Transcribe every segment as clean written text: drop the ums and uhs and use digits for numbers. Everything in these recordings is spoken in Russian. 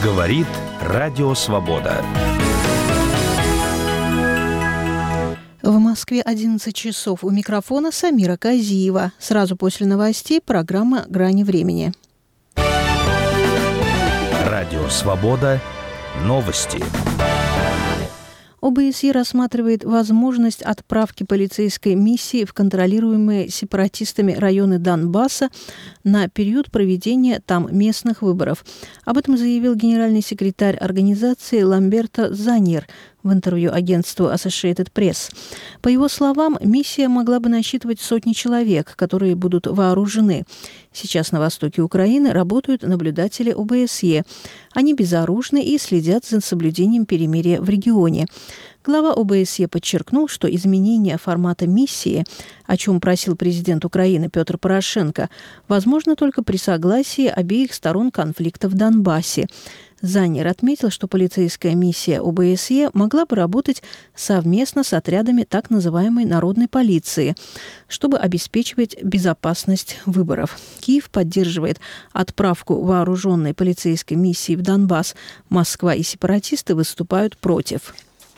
Говорит Радио Свобода. В Москве 11 часов. У микрофона Самира Казиева. Сразу после новостей программа «Грани времени». Радио Свобода. Новости. ОБСЕ рассматривает возможность отправки полицейской миссии в контролируемые сепаратистами районы Донбасса на период проведения там местных выборов. Об этом заявил генеральный секретарь организации Ламберто Заньер в интервью агентству Associated Press. По его словам, миссия могла бы насчитывать сотни человек, которые будут вооружены. Сейчас на востоке Украины работают наблюдатели ОБСЕ. Они безоружны и следят за соблюдением перемирия в регионе. Глава ОБСЕ подчеркнул, что изменение формата миссии, о чем просил президент Украины Петр Порошенко, возможно только при согласии обеих сторон конфликта в Донбассе. Заньер отметил, что полицейская миссия ОБСЕ могла бы работать совместно с отрядами так называемой народной полиции, чтобы обеспечивать безопасность выборов. Киев поддерживает отправку вооруженной полицейской миссии в Донбасс. Москва и сепаратисты выступают против.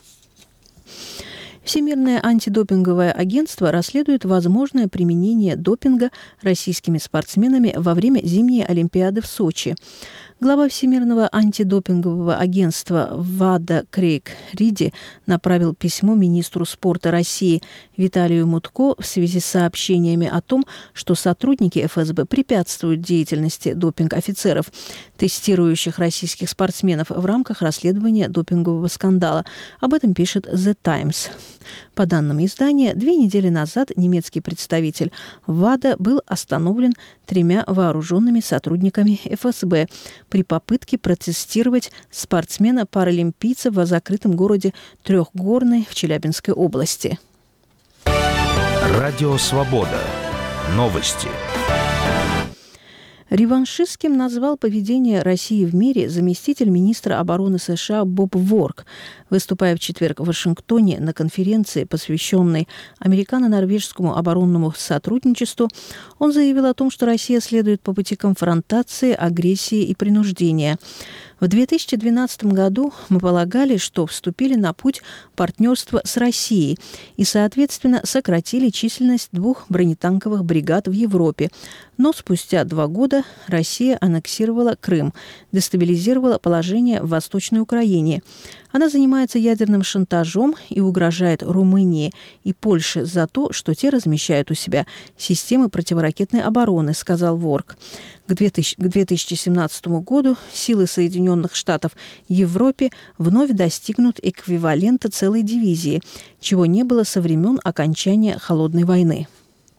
Всемирное антидопинговое агентство расследует возможное применение допинга российскими спортсменами во время зимней Олимпиады в Сочи. Глава Всемирного антидопингового агентства ВАДА Крейг Риди направил письмо министру спорта России Виталию Мутко в связи с сообщениями о том, что сотрудники ФСБ препятствуют деятельности допинг-офицеров, тестирующих российских спортсменов в рамках расследования допингового скандала. Об этом пишет The Times. По данным издания, 2 недели назад немецкий представитель ВАДА был остановлен 3 вооруженными сотрудниками ФСБ при попытке протестировать спортсмена-паралимпийца в закрытом городе Трехгорный в Челябинской области. Радио Свобода. Новости. Реваншистским назвал поведение России в мире заместитель министра обороны США Боб Ворк. Выступая в четверг в Вашингтоне на конференции, посвященной американо-норвежскому оборонному сотрудничеству, он заявил о том, что Россия следует по пути конфронтации, агрессии и принуждения. В 2012 году мы полагали, что вступили на путь партнерства с Россией и, соответственно, сократили численность 2 бронетанковых бригад в Европе. Но спустя 2 года Россия аннексировала Крым, дестабилизировала положение в Восточной Украине. Она занимается ядерным шантажом и угрожает Румынии и Польше за то, что те размещают у себя системы противоракетной обороны, сказал Ворк. К 2017 году силы Соединенных Штатов в Европе вновь достигнут эквивалента целой дивизии, чего не было со времен окончания Холодной войны.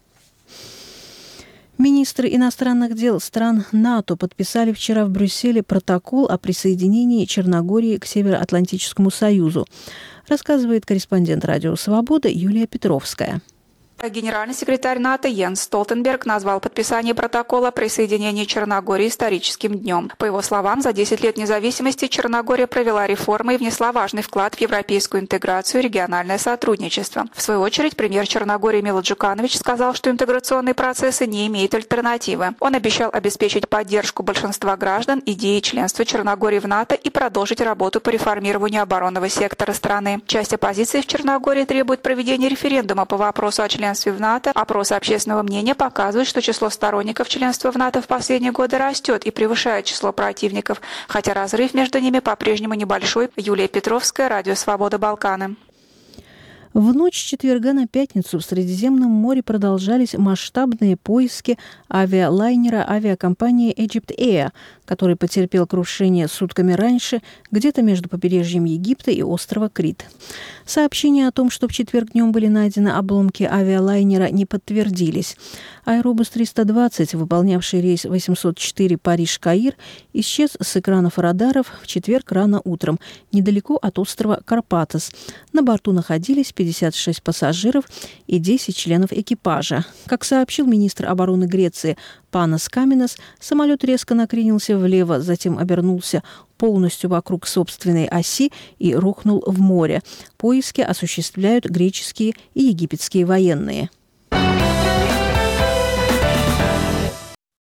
Министры иностранных дел стран НАТО подписали вчера в Брюсселе протокол о присоединении Черногории к Североатлантическому союзу, рассказывает корреспондент Радио Свобода Юлия Петровская. Генеральный секретарь НАТО Йенс Столтенберг назвал подписание протокола о присоединении Черногории историческим днем. По его словам, за 10 лет независимости Черногория провела реформы и внесла важный вклад в европейскую интеграцию и региональное сотрудничество. В свою очередь, премьер Черногории Мило Джуканович сказал, что интеграционные процессы не имеют альтернативы. Он обещал обеспечить поддержку большинства граждан идеи членства Черногории в НАТО и продолжить работу по реформированию оборонного сектора страны. Часть оппозиции в Черногории требует проведения референдума по вопросу о членстве в НАТО. Опросы общественного мнения показывают, что число сторонников членства в НАТО в последние годы растет и превышает число противников, хотя разрыв между ними по-прежнему небольшой. Юлия Петровская, Радио Свобода, Балканы. В ночь с четверга на пятницу в Средиземном море продолжались масштабные поиски авиалайнера авиакомпании Egypt Air, который потерпел крушение сутками раньше, где-то между побережьем Египта и острова Крит. Сообщения о том, что в четверг днем были найдены обломки авиалайнера, не подтвердились. Аэробус 320, выполнявший рейс 804 Париж-Каир, исчез с экранов радаров в четверг рано утром, недалеко от острова Карпатос. На борту находились 56 пассажиров и 10 членов экипажа. Как сообщил министр обороны Греции Панас Каминас, самолет резко накренился влево, затем обернулся полностью вокруг собственной оси и рухнул в море. Поиски осуществляют греческие и египетские военные.